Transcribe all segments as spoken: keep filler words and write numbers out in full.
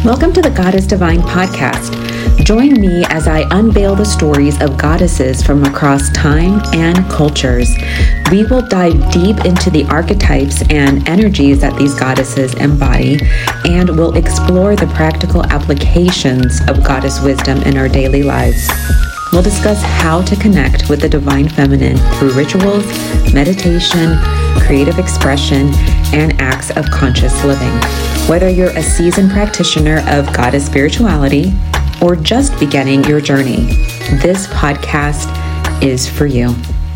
Welcome to the Goddess Divine podcast. Join me as I unveil the stories of goddesses from across time and cultures. We will dive deep into the archetypes and energies that these goddesses embody, and we'll explore the practical applications of goddess wisdom in our daily lives. We'll discuss how to connect with the divine feminine through rituals, meditation, creative expression, and acts of conscious living. Whether you're a seasoned practitioner of goddess spirituality or just beginning your journey, this podcast is for you.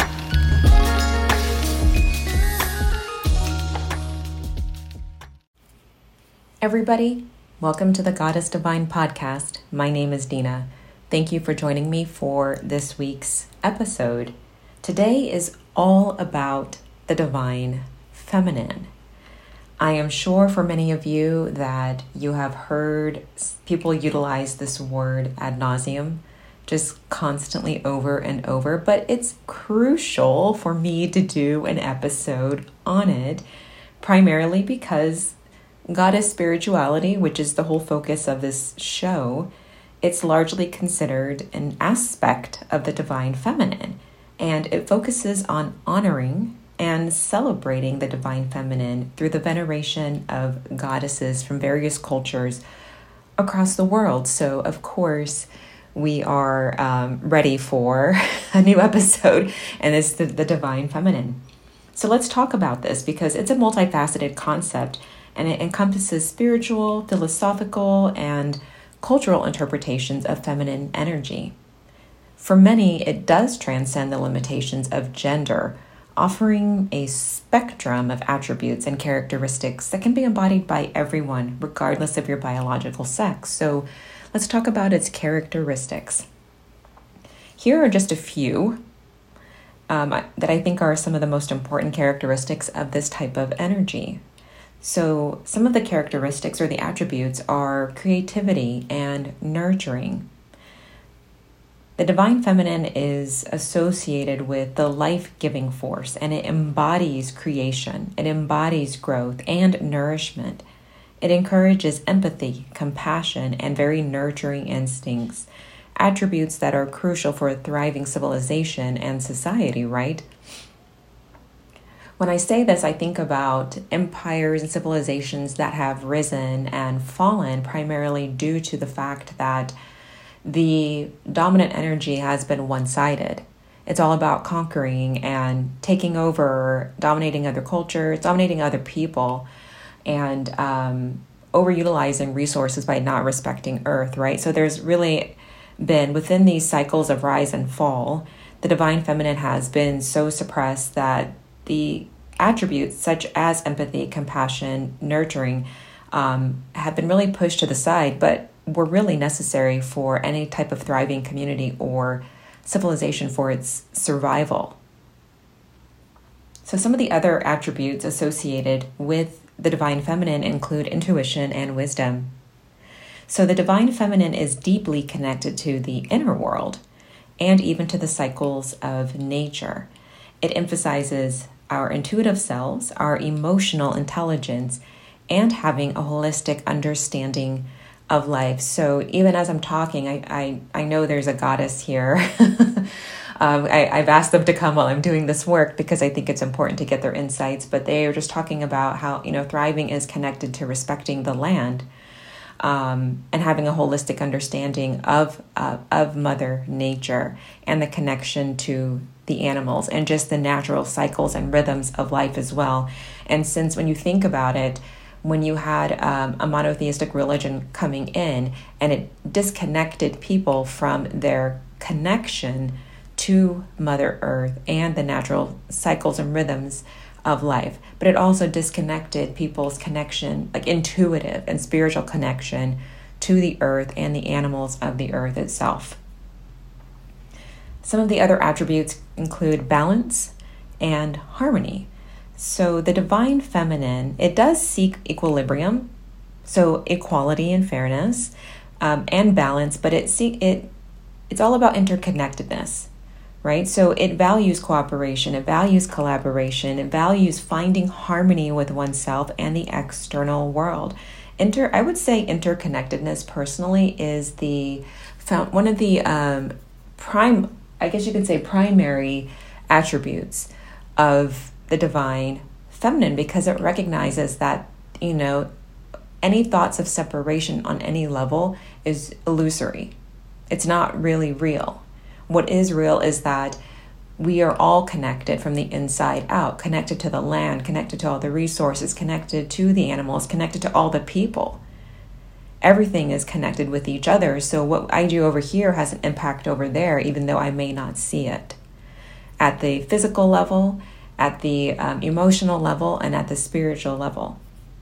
Everybody, welcome to the Goddess Divine podcast. My name is Dina. Thank you for joining me for this week's episode. Today is all about the divine feminine. I am sure for many of you that you have heard people utilize this word ad nauseum, just constantly over and over, but it's crucial for me to do an episode on it, primarily because goddess spirituality, which is the whole focus of this show, it's largely considered an aspect of the divine feminine, and it focuses on honoring and celebrating the divine feminine through the veneration of goddesses from various cultures across the world. So, of course, we are um, ready for a new episode, and it's the, the divine feminine. So let's talk about this because it's a multifaceted concept, and it encompasses spiritual, philosophical, and cultural interpretations of feminine energy. For many, it does transcend the limitations of gender, offering a spectrum of attributes and characteristics that can be embodied by everyone, regardless of your biological sex. So let's talk about its characteristics. Here are just a few um, that I think are some of the most important characteristics of this type of energy. So some of the characteristics or the attributes are creativity and nurturing. The divine feminine is associated with the life-giving force, and it embodies creation. It embodies growth and nourishment. It encourages empathy, compassion, and very nurturing instincts, attributes that are crucial for a thriving civilization and society, right? When I say this, I think about empires and civilizations that have risen and fallen primarily due to the fact that the dominant energy has been one-sided. It's all about conquering and taking over, dominating other cultures, dominating other people, and um, overutilizing resources by not respecting Earth, right? So there's really been, within these cycles of rise and fall, the divine feminine has been so suppressed that the attributes such as empathy, compassion, nurturing um, have been really pushed to the side, but were really necessary for any type of thriving community or civilization for its survival. So some of the other attributes associated with the divine feminine include intuition and wisdom. So the divine feminine is deeply connected to the inner world and even to the cycles of nature. It emphasizes our intuitive selves, our emotional intelligence, and having a holistic understanding of life. So even as I'm talking, I I, I know there's a goddess here. um, I, I've asked them to come while I'm doing this work because I think it's important to get their insights, but they are just talking about how, you know, thriving is connected to respecting the land um, and having a holistic understanding of, uh, of Mother Nature and the connection to the animals and just the natural cycles and rhythms of life as well. And since when you think about it, when you had um, a monotheistic religion coming in and it disconnected people from their connection to Mother Earth and the natural cycles and rhythms of life, but it also disconnected people's connection, like intuitive and spiritual connection to the earth and the animals of the earth itself. Some of the other attributes include balance and harmony. So the divine feminine, it does seek equilibrium, so equality and fairness, um, and balance, but it see, it it's all about interconnectedness, right? So it values cooperation, it values collaboration, it values finding harmony with oneself and the external world. Inter, I would say interconnectedness personally is the found one of the um, prime, I guess you could say primary attributes of the divine feminine, because it recognizes that, you know, any thoughts of separation on any level is illusory. It's not really real. What is real is that we are all connected from the inside out, connected to the land, connected to all the resources, connected to the animals, connected to all the people. Everything is connected with each other. So what I do over here has an impact over there, even though I may not see it. At the physical level, at the um, emotional level, and at the spiritual level.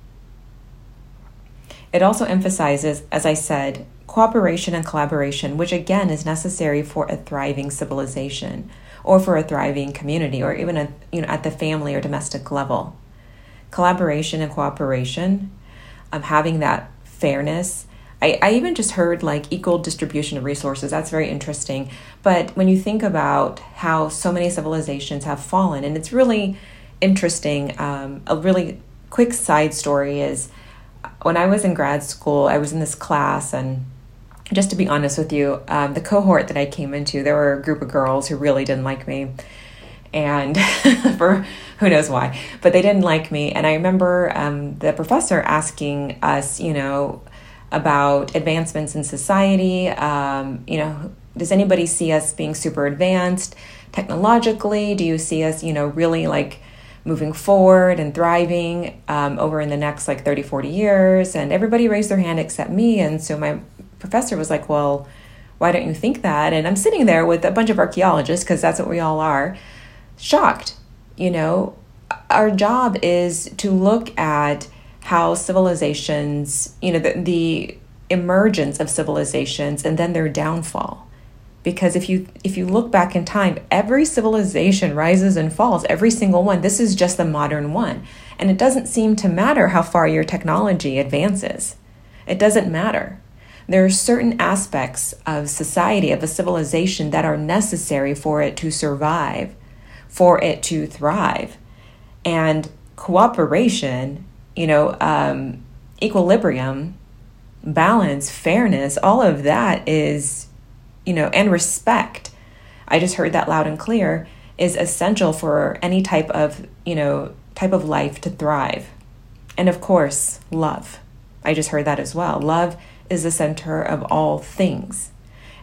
It also emphasizes, as I said, cooperation and collaboration, which again is necessary for a thriving civilization or for a thriving community, or even a, you know, at the family or domestic level. Collaboration and cooperation, um, having that fairness. I, I even just heard like equal distribution of resources. That's very interesting. But when you think about how so many civilizations have fallen, and it's really interesting, um, a really quick side story is when I was in grad school, I was in this class, and just to be honest with you, um, the cohort that I came into, there were a group of girls who really didn't like me, and for who knows why, but they didn't like me. And I remember um, the professor asking us, you know, about advancements in society. Um, you know, does anybody see us being super advanced technologically? Do you see us, you know, really like moving forward and thriving um, over in the next like thirty, forty years? And everybody raised their hand except me. And so my professor was like, well, why don't you think that? And I'm sitting there with a bunch of archaeologists, because that's what we all are, shocked. You know, our job is to look at how civilizations, you know, the, the emergence of civilizations and then their downfall. Because if you if you look back in time, every civilization rises and falls, every single one. This is just the modern one. And it doesn't seem to matter how far your technology advances. It doesn't matter. There are certain aspects of society, of a civilization, that are necessary for it to survive, for it to thrive. And cooperation, you know, um, equilibrium, balance, fairness, all of that is, you know, and respect, I just heard that loud and clear, is essential for any type of, you know, type of life to thrive. And of course, love. I just heard that as well. Love is the center of all things.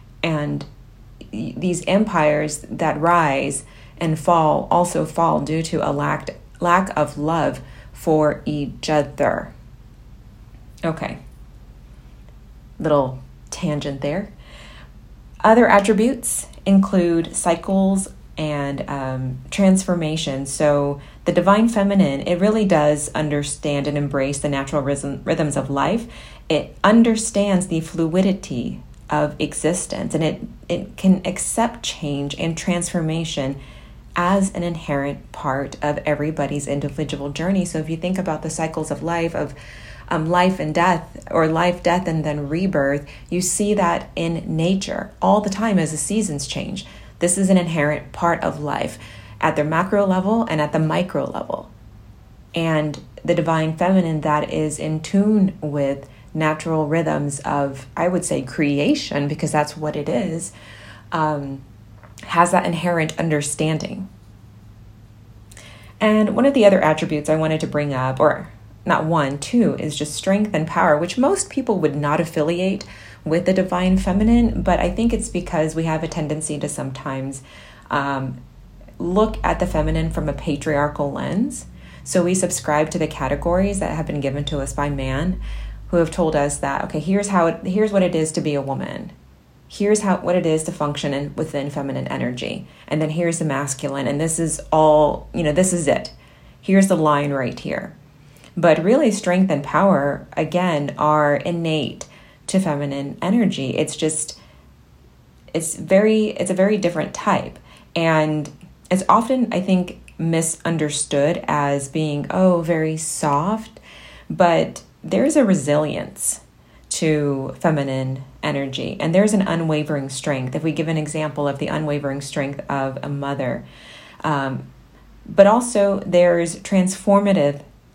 And these empires that rise and fall also fall due to a lack, lack of love for each other. Okay. Little tangent there. Other attributes include cycles and um, transformation. So the divine feminine, it really does understand and embrace the natural rhythm, rhythms of life. It understands the fluidity of existence, and it, it can accept change and transformation as an inherent part of everybody's individual journey. So if you think about the cycles of life, of um, life and death, or life, death, and then rebirth, you see that in nature all the time as the seasons change. This is an inherent part of life at the macro level and at the micro level. And the divine feminine that is in tune with natural rhythms of, I would say, creation, because that's what it is, um, has that inherent understanding. And one of the other attributes I wanted to bring up, or not one, two, is just strength and power, which most people would not affiliate with the divine feminine, but I think it's because we have a tendency to sometimes um, look at the feminine from a patriarchal lens. So we subscribe to the categories that have been given to us by man, who have told us that, okay, here's how it, here's what it is to be a woman. Here's how what it is to function in, within feminine energy. And then here's the masculine, and this is all, you know, this is it. Here's the line right here. But really, strength and power, again, are innate to feminine energy. It's just, it's very, it's a very different type. And it's often, I think, misunderstood as being, oh, very soft. But there's a resilience to feminine energy, and there's an unwavering strength. If we give an example of the unwavering strength of a mother, um, but also there's transformative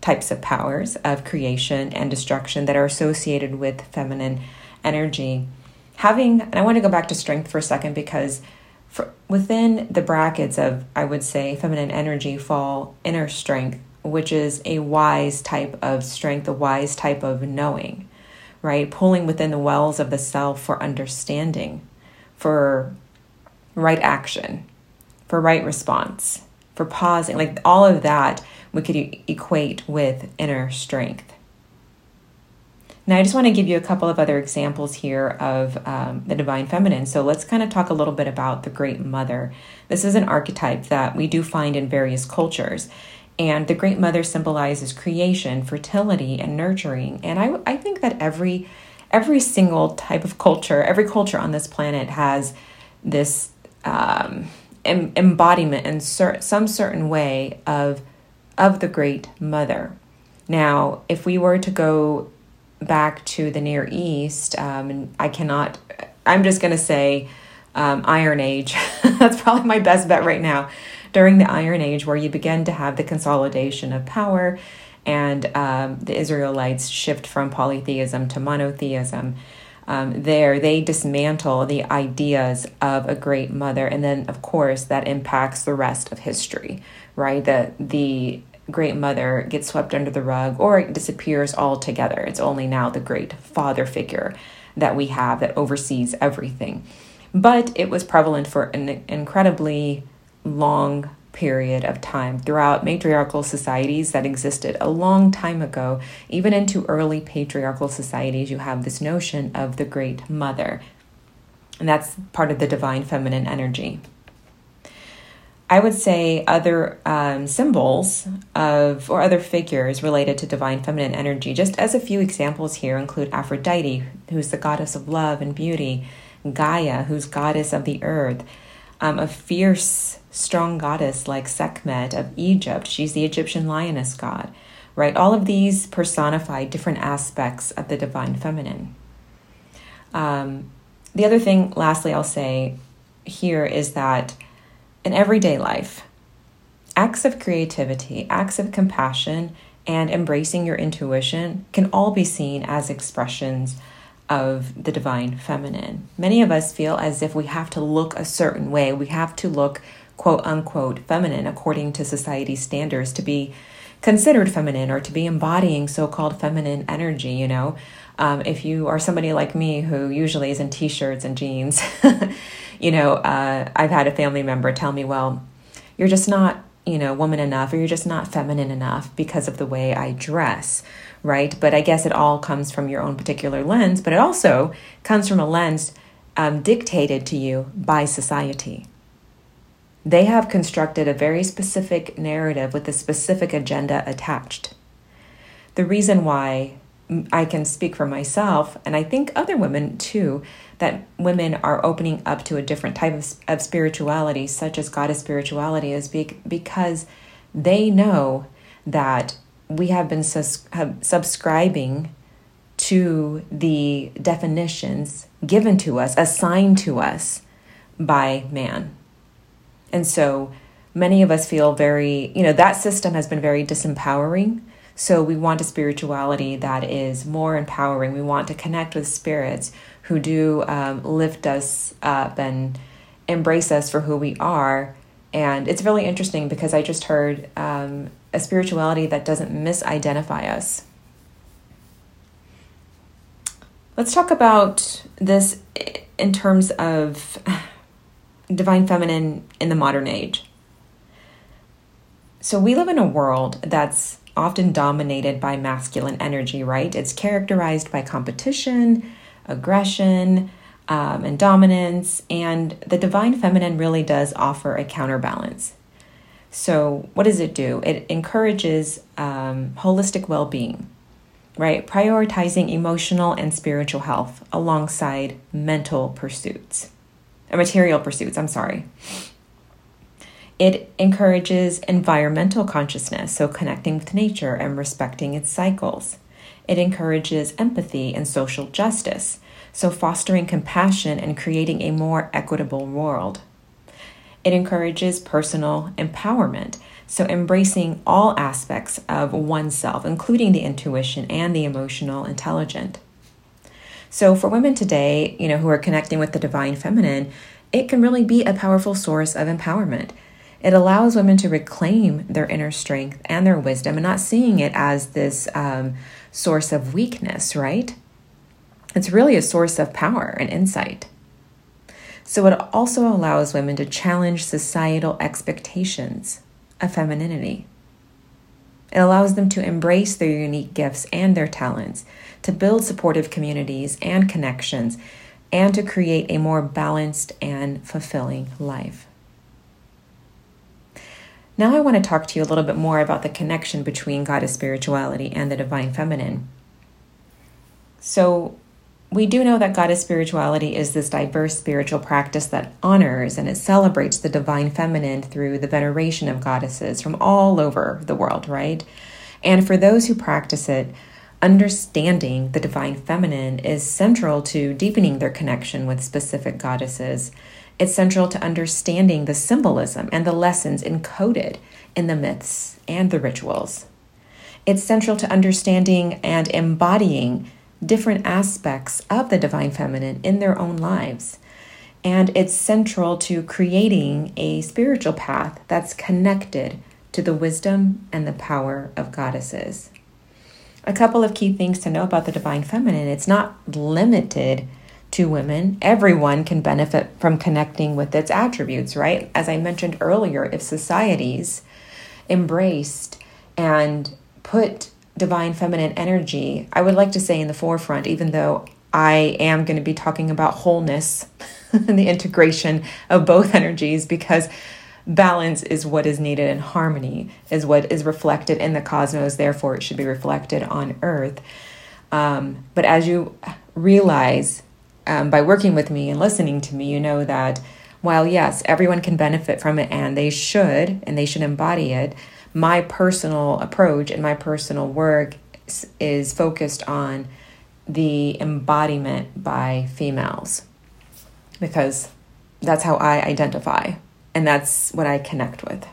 types of powers of creation and destruction that are associated with feminine energy. Having, and I want to go back to strength for a second, because for, within the brackets of, I would say, feminine energy fall inner strength, which is a wise type of strength, a wise type of knowing, right? Pulling within the wells of the self for understanding, for right action, for right response, for pausing, like all of that we could e- equate with inner strength. Now, I just want to give you a couple of other examples here of um, the divine feminine. So let's kind of talk a little bit about the Great Mother. This is an archetype that we do find in various cultures. And the Great Mother symbolizes creation, fertility, and nurturing. And I, I think that every every single type of culture, every culture on this planet has this um, em- embodiment in cer- some certain way of, of the Great Mother. Now, if we were to go back to the Near East, um, and I cannot, I'm just going to say um, Iron Age. That's probably my best bet right now. During the Iron Age, where you begin to have the consolidation of power, and um, the Israelites shift from polytheism to monotheism, um, there they dismantle the ideas of a great mother. And then, of course, that impacts the rest of history, right? The, the Great Mother gets swept under the rug, or it disappears altogether. It's only now the great father figure that we have that oversees everything. But it was prevalent for an incredibly long period of time throughout matriarchal societies that existed a long time ago. Even into early patriarchal societies, you have this notion of the Great Mother. And that's part of the divine feminine energy. I would say other um, symbols of, or other figures related to divine feminine energy, just as a few examples here, include Aphrodite, who's the goddess of love and beauty, Gaia, who's goddess of the earth, um, a fierce, strong goddess like Sekhmet of Egypt. She's the Egyptian lioness god, right? All of these personify different aspects of the divine feminine. Um, the other thing, lastly, I'll say here is that in everyday life, acts of creativity, acts of compassion, and embracing your intuition can all be seen as expressions of the divine feminine. Many of us feel as if we have to look a certain way. We have to look, quote unquote, feminine according to society's standards to be considered feminine or to be embodying so-called feminine energy, you know. Um, if you are somebody like me who usually is in t-shirts and jeans, you know, uh, I've had a family member tell me, well, you're just not, you know, woman enough, or you're just not feminine enough because of the way I dress, right? But I guess it all comes from your own particular lens, but it also comes from a lens um, dictated to you by society. They have constructed a very specific narrative with a specific agenda attached. The reason why I can speak for myself, and I think other women too, that women are opening up to a different type of, of spirituality, such as goddess spirituality, is be, because they know that we have been sus- have subscribing to the definitions given to us, assigned to us by man. And so many of us feel very, you know, that system has been very disempowering. So we want a spirituality that is more empowering. We want to connect with spirits who do um, lift us up and embrace us for who we are. And it's really interesting because I just heard um, a spirituality that doesn't misidentify us. Let's talk about this in terms of divine feminine in the modern age. So we live in a world that's often dominated by masculine energy, right? It's characterized by competition, aggression, um, and dominance, and the divine feminine really does offer a counterbalance. So what does it do? It encourages um, holistic well-being, right? Prioritizing emotional and spiritual health alongside mental pursuits, or material pursuits, I'm sorry. It encourages environmental consciousness, so connecting with nature and respecting its cycles. It encourages empathy and social justice, so fostering compassion and creating a more equitable world. It encourages personal empowerment, so embracing all aspects of oneself, including the intuition and the emotional intelligence. So for women today, you know, who are connecting with the divine feminine, it can really be a powerful source of empowerment. It allows women to reclaim their inner strength and their wisdom and not seeing it as this um, source of weakness, right? It's really a source of power and insight. So it also allows women to challenge societal expectations of femininity. It allows them to embrace their unique gifts and their talents, to build supportive communities and connections, and to create a more balanced and fulfilling life. Now I want to talk to you a little bit more about the connection between goddess spirituality and the divine feminine. So we do know that goddess spirituality is this diverse spiritual practice that honors and it celebrates the divine feminine through the veneration of goddesses from all over the world, right? And for those who practice it, understanding the divine feminine is central to deepening their connection with specific goddesses. It's central to understanding the symbolism and the lessons encoded in the myths and the rituals. It's central to understanding and embodying different aspects of the divine feminine in their own lives. And it's central to creating a spiritual path that's connected to the wisdom and the power of goddesses. A couple of key things to know about the divine feminine: it's not limited to women. Everyone can benefit from connecting with its attributes, right? As I mentioned earlier, if societies embraced and put divine feminine energy, I would like to say in the forefront, even though I am going to be talking about wholeness and the integration of both energies, because balance is what is needed and harmony is what is reflected in the cosmos. Therefore, it should be reflected on Earth. Um, but as you realize um, by working with me and listening to me, you know that while, yes, everyone can benefit from it and they should, and they should embody it, my personal approach and my personal work is focused on the embodiment by females, because that's how I identify and that's what I connect with.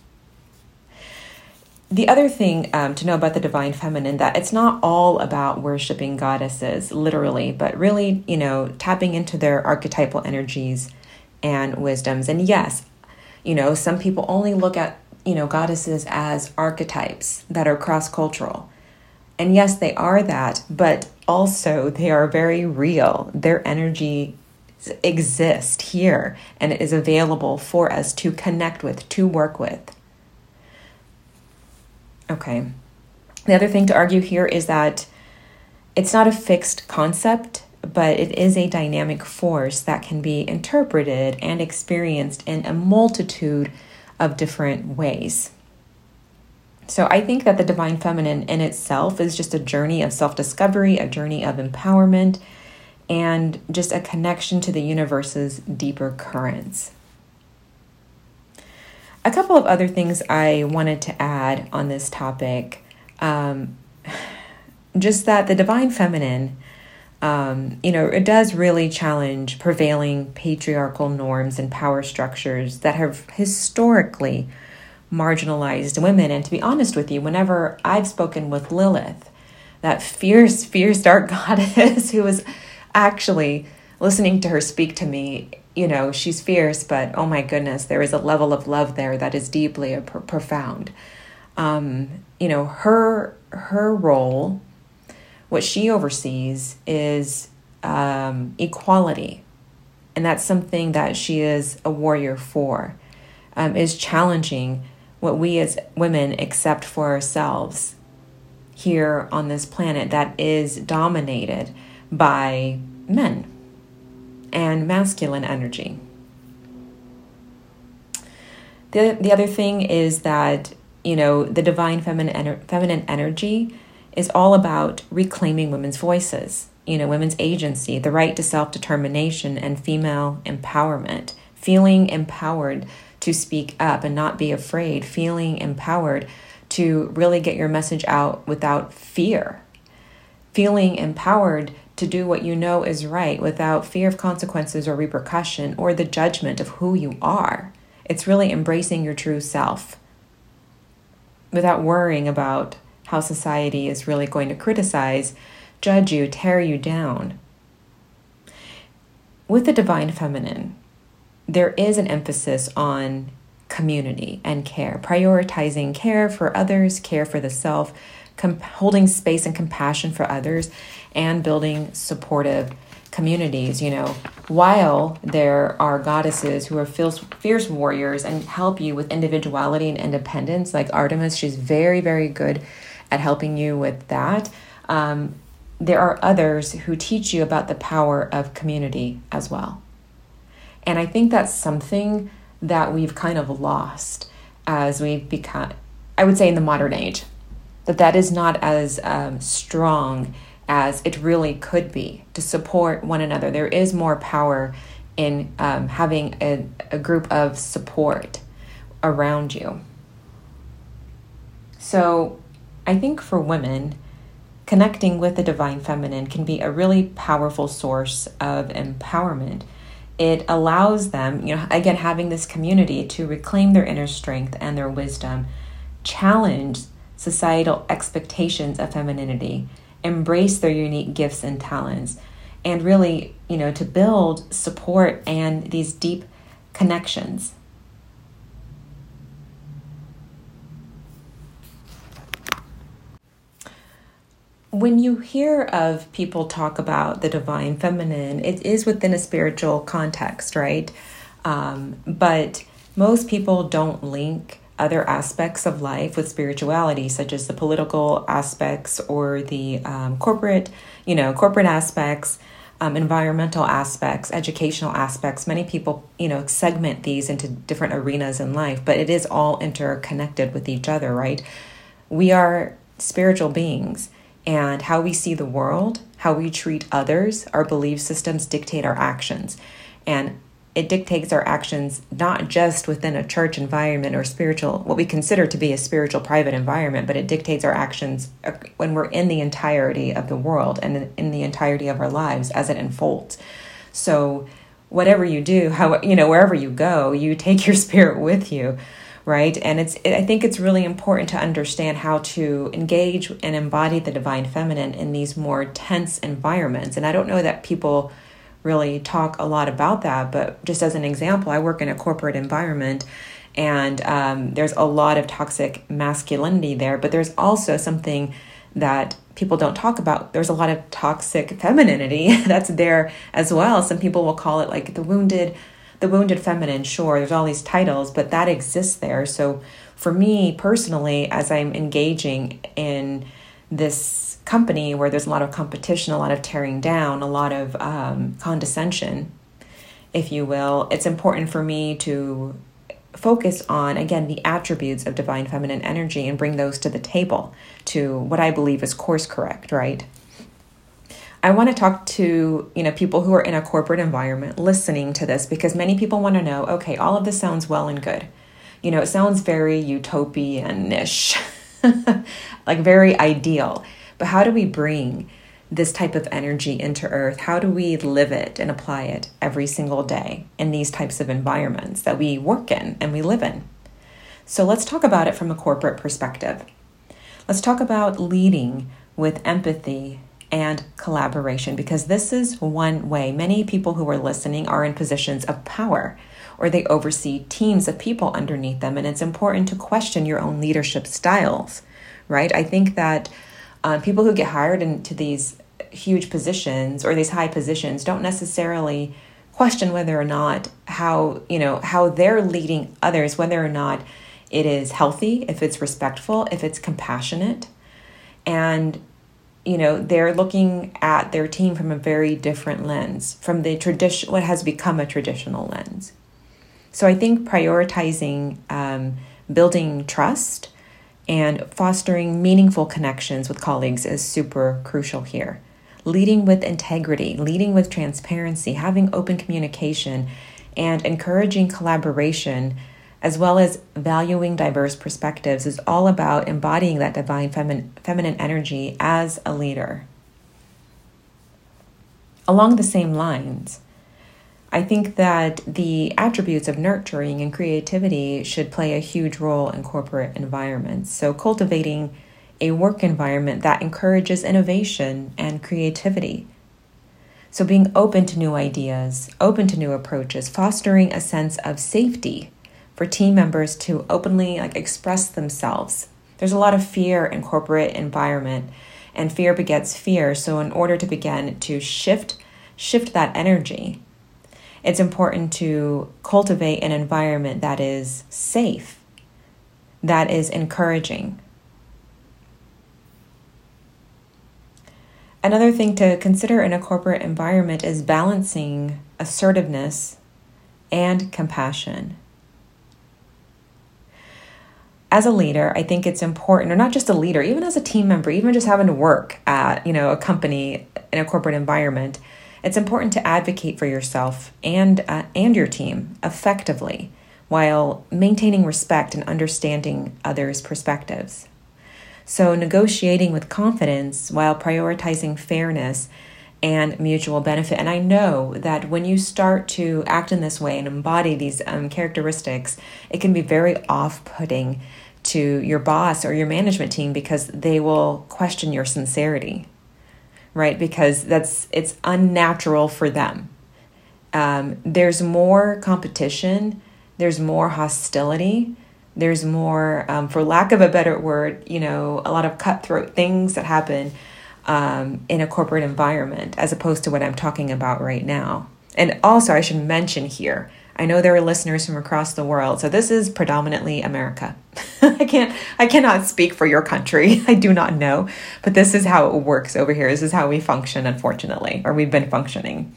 The other thing um, to know about the divine feminine, that it's not all about worshiping goddesses, literally, but really, you know, tapping into their archetypal energies and wisdoms. And yes, you know, some people only look at, you know, goddesses as archetypes that are cross-cultural. And yes, they are that, but also they are very real. Their energy exist here and it is available for us to connect with, to work with. Okay. The other thing to argue here is that it's not a fixed concept, but it is a dynamic force that can be interpreted and experienced in a multitude of different ways. So I think that the divine feminine in itself is just a journey of self-discovery, a journey of empowerment, and just a connection to the universe's deeper currents. A couple of other things I wanted to add on this topic, um, just that the divine feminine, um, you know, it does really challenge prevailing patriarchal norms and power structures that have historically marginalized women. And to be honest with you, whenever I've spoken with Lilith, that fierce, fierce dark goddess who was actually listening to her speak to me, you know, she's fierce, but oh my goodness, there is a level of love there that is deeply uh, pro- profound. Um, you know, her her role, what she oversees is um, equality. And that's something that she is a warrior for, um, is challenging what we as women accept for ourselves here on this planet that is dominated by men and masculine energy. The, the other thing is that, you know, the divine feminine, ener- feminine energy is all about reclaiming women's voices, you know, women's agency, the right to self-determination and female empowerment, feeling empowered to speak up and not be afraid, feeling empowered to really get your message out without fear, feeling empowered to do what you know is right without fear of consequences or repercussion or the judgment of who you are. It's really embracing your true self without worrying about how society is really going to criticize, judge you, tear you down. With the Divine Feminine, there is an emphasis on community and care, prioritizing care for others, care for the self, com- holding space and compassion for others, and building supportive communities. You know, while there are goddesses who are fierce, fierce warriors and help you with individuality and independence, like Artemis, she's very, very good at helping you with that. Um, there are others who teach you about the power of community as well. And I think that's something that we've kind of lost as we've become, I would say in the modern age, that that is not as um, strong as it really could be to support one another. There is more power in um, having a, a group of support around you. So I think for women, connecting with the Divine Feminine can be a really powerful source of empowerment. It allows them, you know, again, having this community to reclaim their inner strength and their wisdom, challenge societal expectations of femininity, embrace their unique gifts and talents, and really, you know, to build support and these deep connections. When you hear of people talk about the Divine Feminine, it is within a spiritual context, right? Um, but most people don't link other aspects of life with spirituality, such as the political aspects or the um, corporate, you know, corporate aspects, um, environmental aspects, educational aspects. Many people, you know, segment these into different arenas in life, but it is all interconnected with each other, right? We are spiritual beings. And how we see the world, how we treat others, our belief systems dictate our actions. And it dictates our actions not just within a church environment or spiritual, what we consider to be a spiritual private environment, but it dictates our actions when we're in the entirety of the world and in the entirety of our lives as it unfolds. So whatever you do, how, you know, wherever you go, you take your spirit with you. Right. And it's, I think it's really important to understand how to engage and embody the Divine Feminine in these more tense environments. And I don't know that people really talk a lot about that, but just as an example, I work in a corporate environment and um, there's a lot of toxic masculinity there, but there's also something that people don't talk about. There's a lot of toxic femininity that's there as well. Some people will call it like the wounded The wounded feminine, sure, there's all these titles, but that exists there. So for me personally, as I'm engaging in this company where there's a lot of competition, a lot of tearing down, a lot of um, condescension, if you will, it's important for me to focus on, again, the attributes of Divine Feminine energy and bring those to the table to what I believe is course correct, right? I want to talk to, you know, people who are in a corporate environment listening to this, because many people want to know, okay, all of this sounds well and good. You know, it sounds very utopian-ish, like very ideal. But how do we bring this type of energy into Earth? How do we live it and apply it every single day in these types of environments that we work in and we live in? So let's talk about it from a corporate perspective. Let's talk about leading with empathy and collaboration, because this is one way. Many people who are listening are in positions of power, or they oversee teams of people underneath them, and it's important to question your own leadership styles, right? I think that uh, people who get hired into these huge positions or these high positions don't necessarily question whether or not how, you know, how they're leading others, whether or not it is healthy, if it's respectful, if it's compassionate, and you know, they're looking at their team from a very different lens, from the tradition, what has become a traditional lens. So I think prioritizing um, building trust and fostering meaningful connections with colleagues is super crucial here. Leading with integrity, leading with transparency, having open communication, and encouraging collaboration, as well as valuing diverse perspectives, is all about embodying that divine femin- feminine energy as a leader. Along the same lines, I think that the attributes of nurturing and creativity should play a huge role in corporate environments. So cultivating a work environment that encourages innovation and creativity. So being open to new ideas, open to new approaches, fostering a sense of safety for team members to openly like express themselves. There's a lot of fear in corporate environment, and fear begets fear. So in order to begin to shift, shift that energy, it's important to cultivate an environment that is safe, that is encouraging. Another thing to consider in a corporate environment is balancing assertiveness and compassion. As a leader, I think it's important, or not just a leader, even as a team member, even just having to work at, you know, a company in a corporate environment, it's important to advocate for yourself and uh, and your team effectively while maintaining respect and understanding others' perspectives. So negotiating with confidence while prioritizing fairness and mutual benefit. And I know that when you start to act in this way and embody these um, characteristics, it can be very off-putting to your boss or your management team because they will question your sincerity, right? Because that's it's unnatural for them. Um, there's more competition, there's more hostility, there's more, um, for lack of a better word, you know, a lot of cutthroat things that happen um, in a corporate environment, as opposed to what I'm talking about right now. And also, I should mention here, I know there are listeners from across the world, so this is predominantly America. I can't, I cannot speak for your country. I do not know, but this is how it works over here. This is how we function, unfortunately, or we've been functioning.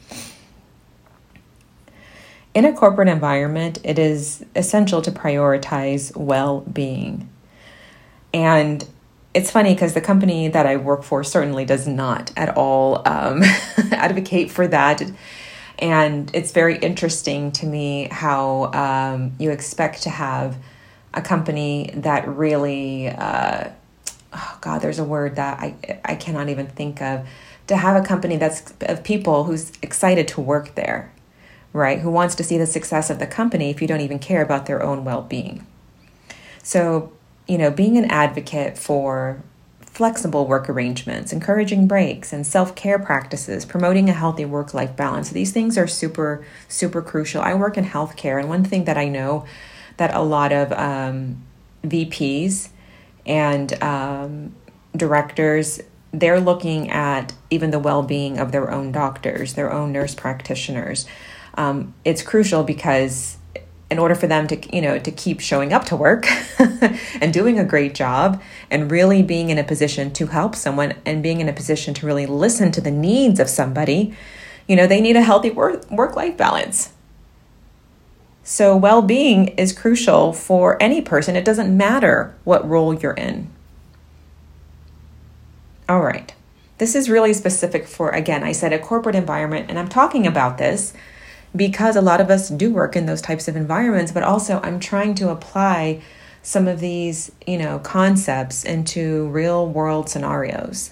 In a corporate environment, it is essential to prioritize well-being. And it's funny because the company that I work for certainly does not at all um, advocate for that. And it's very interesting to me how um, you expect to have a company that really, uh, oh God, there's a word that I, I cannot even think of, to have a company that's of people who's excited to work there, right? Who wants to see the success of the company if you don't even care about their own well-being. So, you know, being an advocate for flexible work arrangements, encouraging breaks and self-care practices, promoting a healthy work-life balance. These things are super, super crucial. I work in healthcare, and one thing that I know that a lot of um, V Ps and um, directors, they're looking at even the well-being of their own doctors, their own nurse practitioners. Um, it's crucial because in order for them to, you know, to keep showing up to work and doing a great job and really being in a position to help someone and being in a position to really listen to the needs of somebody, you know, they need a healthy work, work-life balance. So well-being is crucial for any person. It doesn't matter what role you're in. All right. This is really specific for, again, I said a corporate environment, and I'm talking about this because a lot of us do work in those types of environments, but also I'm trying to apply some of these, you know, concepts into real world scenarios.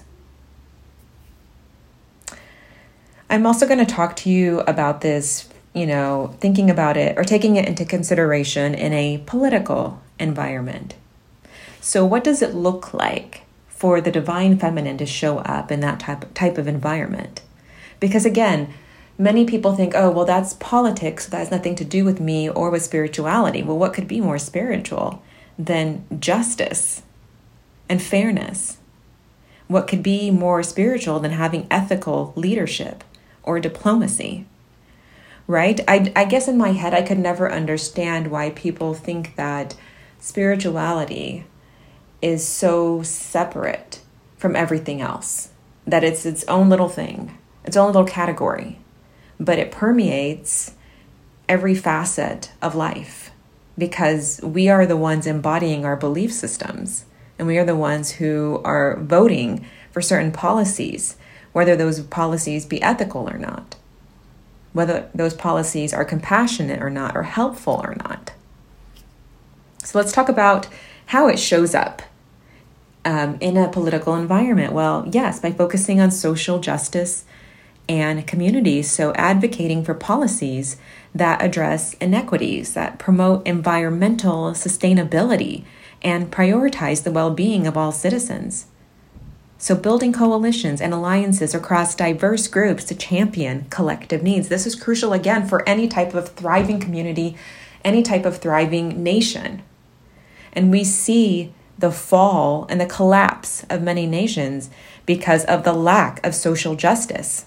I'm also going to talk to you about this, you know, thinking about it or taking it into consideration in a political environment. So what does it look like for the divine feminine to show up in that type type of environment? Because again, many people think, oh, well, that's politics. So that has nothing to do with me or with spirituality. Well, what could be more spiritual than justice and fairness? What could be more spiritual than having ethical leadership or diplomacy? Right? I, I guess in my head, I could never understand why people think that spirituality is so separate from everything else, that it's its own little thing, its own little category, but it permeates every facet of life because we are the ones embodying our belief systems, and we are the ones who are voting for certain policies, whether those policies be ethical or not, whether those policies are compassionate or not, or helpful or not. So let's talk about how it shows up um, in a political environment. Well, yes, by focusing on social justice and communities. So advocating for policies that address inequities, that promote environmental sustainability, and prioritize the well-being of all citizens. So building coalitions and alliances across diverse groups to champion collective needs. This is crucial, again, for any type of thriving community, any type of thriving nation. And we see the fall and the collapse of many nations because of the lack of social justice.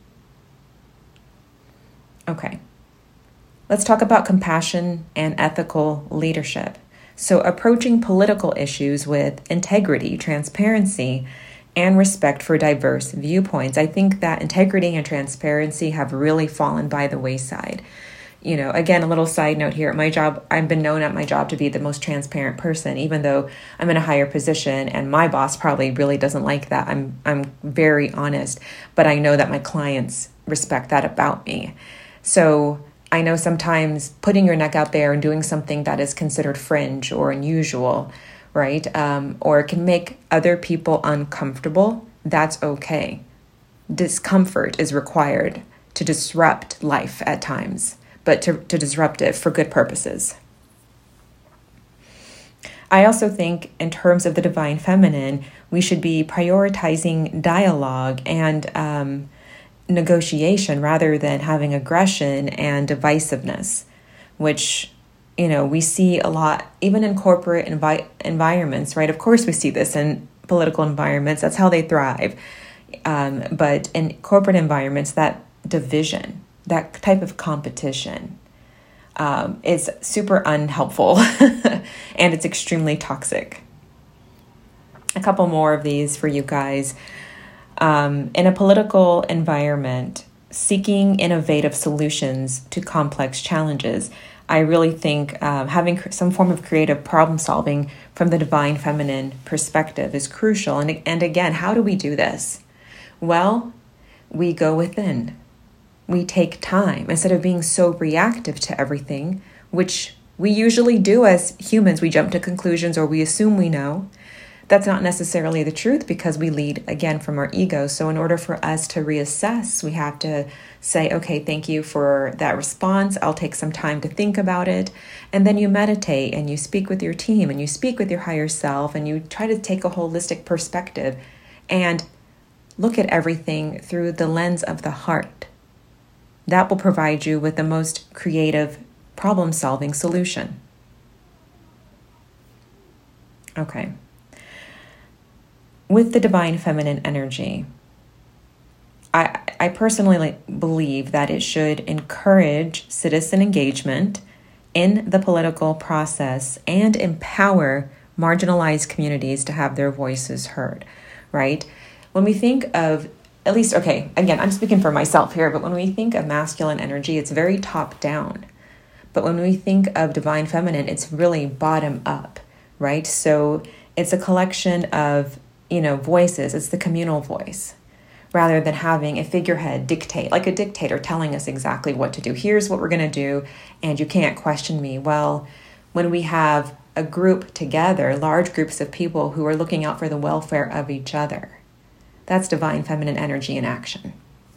Okay, let's talk about compassion and ethical leadership. So approaching political issues with integrity, transparency, and respect for diverse viewpoints. I think that integrity and transparency have really fallen by the wayside. You know, again, a little side note here. At my job, I've been known at my job to be the most transparent person, even though I'm in a higher position and my boss probably really doesn't like that. I'm I'm very honest, but I know that my clients respect that about me. So I know sometimes putting your neck out there and doing something that is considered fringe or unusual, right? Um, or it can make other people uncomfortable. That's okay. Discomfort is required to disrupt life at times, but to, to disrupt it for good purposes. I also think in terms of the divine feminine, we should be prioritizing dialogue and um, negotiation rather than having aggression and divisiveness, which, you know, we see a lot, even in corporate envi- environments, right? Of course, we see this in political environments. That's how they thrive. Um, but in corporate environments, that division, that type of competition um, is super unhelpful and it's extremely toxic. A couple more of these for you guys. Um, in a political environment, seeking innovative solutions to complex challenges, I really think um, having some form of creative problem solving from the divine feminine perspective is crucial. And, and again, how do we do this? Well, we go within. We take time instead of being so reactive to everything, which we usually do as humans. We jump to conclusions or we assume we know. That's not necessarily the truth because we lead, again, from our ego. So in order for us to reassess, we have to say, okay, thank you for that response. I'll take some time to think about it. And then you meditate and you speak with your team and you speak with your higher self and you try to take a holistic perspective and look at everything through the lens of the heart. That will provide you with the most creative problem-solving solution. Okay. With the divine feminine energy, I, I personally believe that it should encourage citizen engagement in the political process and empower marginalized communities to have their voices heard, right? When we think of, at least, okay, again, I'm speaking for myself here, but when we think of masculine energy, it's very top down. But when we think of divine feminine, it's really bottom up, right? So it's a collection of you know, voices. It's the communal voice rather than having a figurehead dictate, like a dictator telling us exactly what to do. Here's what we're going to do, and you can't question me. Well, when we have a group together, large groups of people who are looking out for the welfare of each other, that's divine feminine energy in action.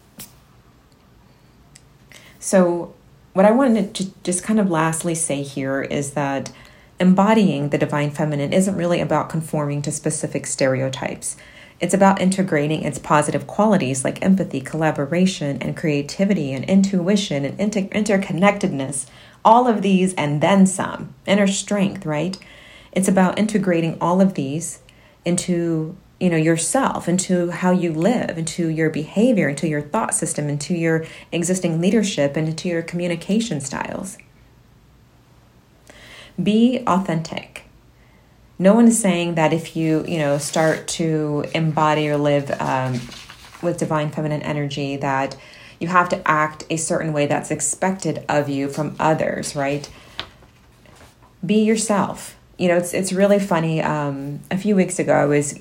So what I wanted to just kind of lastly say here is that embodying the divine feminine isn't really about conforming to specific stereotypes. It's about integrating its positive qualities like empathy, collaboration, and creativity, and intuition, and inter- interconnectedness, all of these and then some, inner strength, right? It's about integrating all of these into, you know, yourself, into how you live, into your behavior, into your thought system, into your existing leadership, and into your communication styles. Be authentic. No one is saying that if you, you know, start to embody or live um, with divine feminine energy, that you have to act a certain way that's expected of you from others, right? Be yourself. You know, it's it's really funny. Um, a few weeks ago, I was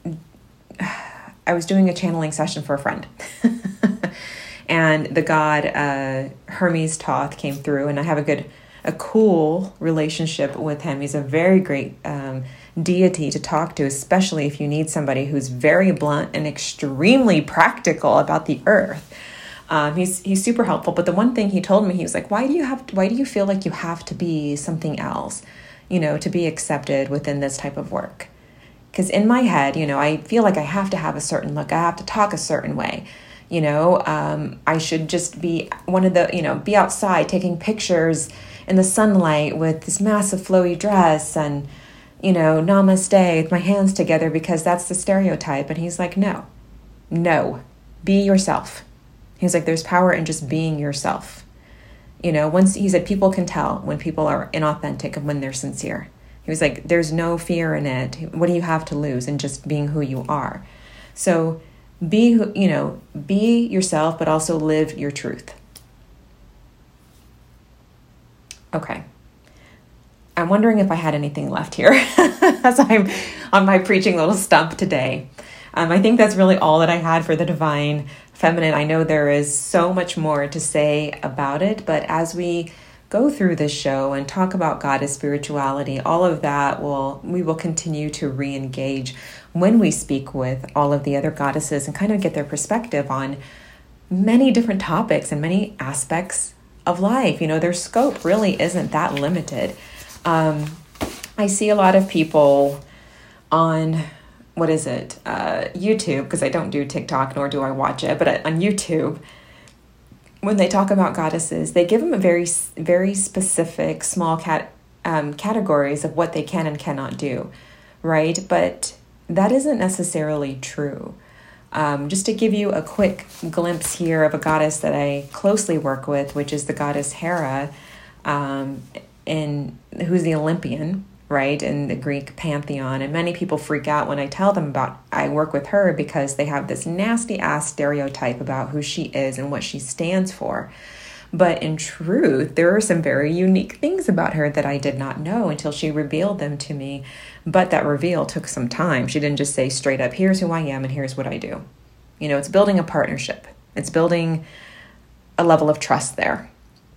I was doing a channeling session for a friend, and the god uh, Hermes Thoth came through, and I have a good. a cool relationship with him. He's a very great um, deity to talk to, especially if you need somebody who's very blunt and extremely practical about the earth. Um, he's he's super helpful. But the one thing he told me, he was like, why do you have why do you feel like you have to be something else, you know, to be accepted within this type of work? Because in my head, you know, I feel like I have to have a certain look. I have to talk a certain way. You know, um, I should just be one of the, you know, be outside taking pictures in the sunlight with this massive flowy dress and, you know, namaste with my hands together because that's the stereotype. And he's like, no, no, be yourself. He's like, there's power in just being yourself. You know, once he said, people can tell when people are inauthentic and when they're sincere. He was like, there's no fear in it. What do you have to lose in just being who you are? So be, who you know, be yourself, but also live your truth. Okay. I'm wondering if I had anything left here as I'm on my preaching little stump today. Um, I think that's really all that I had for the Divine Feminine. I know there is so much more to say about it, but as we go through this show and talk about goddess spirituality, all of that will, we will continue to re-engage when we speak with all of the other goddesses and kind of get their perspective on many different topics and many aspects of life. You know, their scope really isn't that limited. Um, I see a lot of people on, what is it, uh, YouTube, because I don't do TikTok, nor do I watch it, but on YouTube, when they talk about goddesses, they give them a very, very specific small cat um, categories of what they can and cannot do, right? But that isn't necessarily true. Um, just to give you a quick glimpse here of a goddess that I closely work with, which is the goddess Hera, um, in who's the Olympian, right, in the Greek pantheon. And many people freak out when I tell them about I work with her because they have this nasty ass stereotype about who she is and what she stands for. But in truth, there are some very unique things about her that I did not know until she revealed them to me. But that reveal took some time. She didn't just say straight up, here's who I am and here's what I do. You know, it's building a partnership. It's building a level of trust there.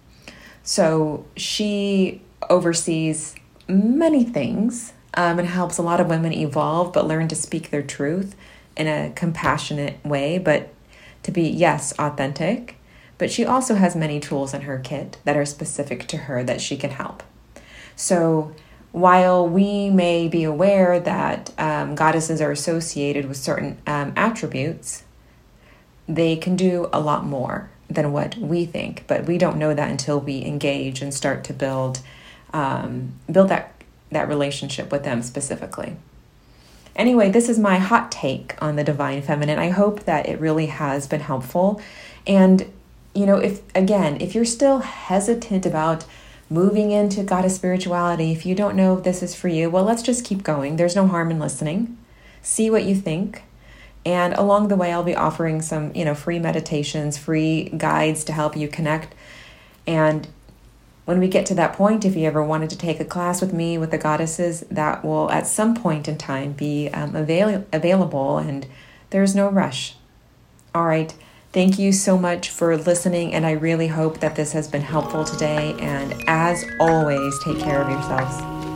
So she oversees many things um, and helps a lot of women evolve, but learn to speak their truth in a compassionate way, but to be, yes, authentic. But she also has many tools in her kit that are specific to her that she can help. So while we may be aware that um, goddesses are associated with certain um, attributes, they can do a lot more than what we think, but we don't know that until we engage and start to build um, build that that relationship with them specifically. Anyway, this is my hot take on the Divine Feminine. I hope that it really has been helpful. And, you know, if again, if you're still hesitant about moving into goddess spirituality, if you don't know if this is for you, well, let's just keep going. There's no harm in listening. See what you think. And along the way, I'll be offering some, you know, free meditations, free guides to help you connect. And when we get to that point, if you ever wanted to take a class with me with the goddesses, that will at some point in time be um, avail- available, and there's no rush. All right. Thank you so much for listening, and I really hope that this has been helpful today. And as always, take care of yourselves.